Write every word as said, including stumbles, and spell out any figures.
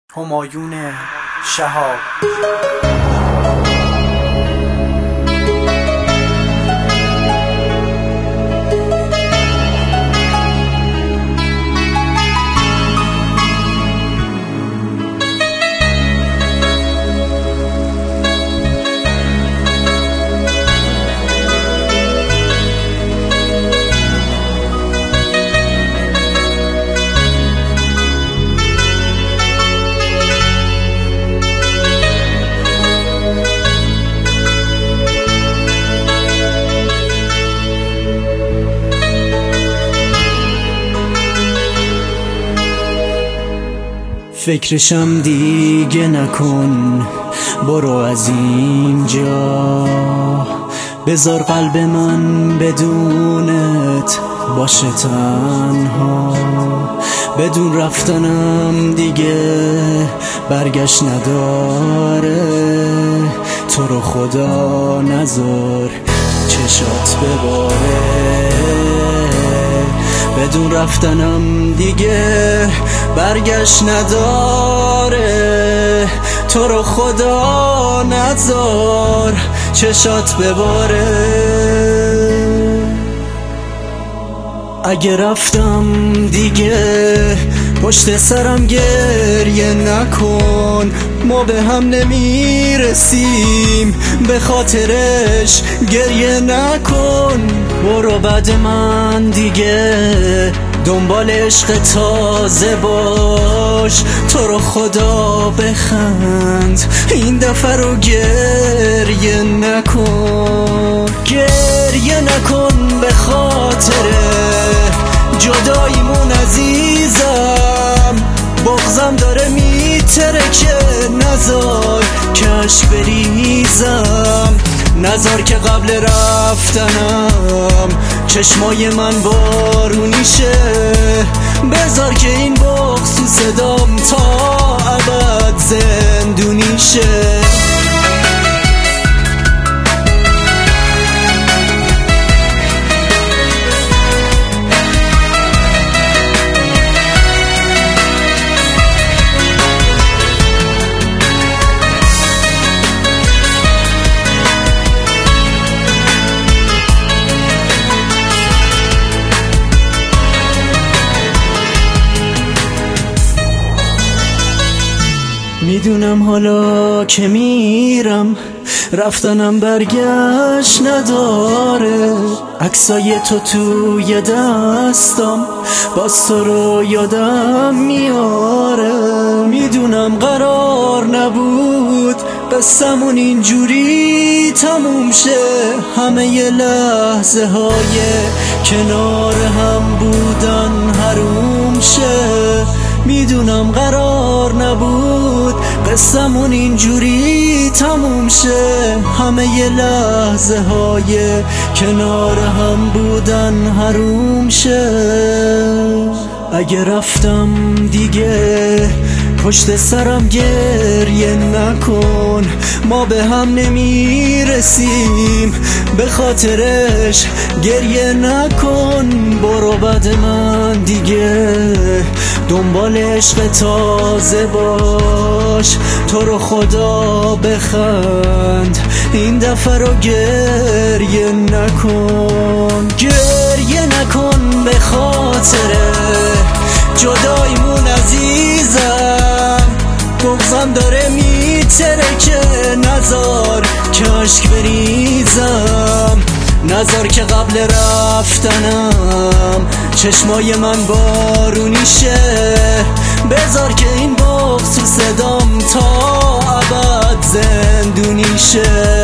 همایون شهاب. فکرشم دیگه نکن، برو از اینجا، بذار قلب من بدونت باشه تنها. بدون رفتنم دیگه برگشت نداره، تو رو خدا نذار چشات بباره. بدون رفتنم دیگه برگشت نداره، تو رو خدا نذار چشات بباره. اگه رفتم دیگه پشت سرم گریه نکن، ما به هم نمیرسیم به خاطرش گریه نکن. برو بعد من دیگه دنبال عشق تازه باش، تو رو خدا بخند این دفعه رو گریه نکن. گریه نکن به خاطر جداییمون عزیزم، بغضم داره میترکه، نذار کش بریزم، نذار که قبل رفتنم چشمای من بارونی شه، بذار که این بغض تو صدام تا ابد زندونی شه. میدونم حالا که میرم رفتنم برگشت نداره، عکسای تو توی دستم باز تو رو یادم میاره. میدونم قرار نبود قصمون اینجوری تموم شه، همه ی لحظه های کنار هم بودن حروم شه. میدونم قرار نبود قصمون اینجوری تموم شه، همه ی لحظه های کنار هم بودن حروم شه. اگه رفتم دیگه پشت سرم گریه نکن، ما به هم نمیرسیم به خاطرش گریه نکن. برو بعد من دیگه دنبال عشق تازه باش، تو رو خدا بخند این دفعه رو گریه نکن. گریه نکن به خاطر جداییمون عزیزم، بغضم داره میترکه، نذار کشک بریزم، نذار که قبل رفتنم چشمای من بارونی شه، بذار که این بغض تو صدام تا ابد زندونی شه.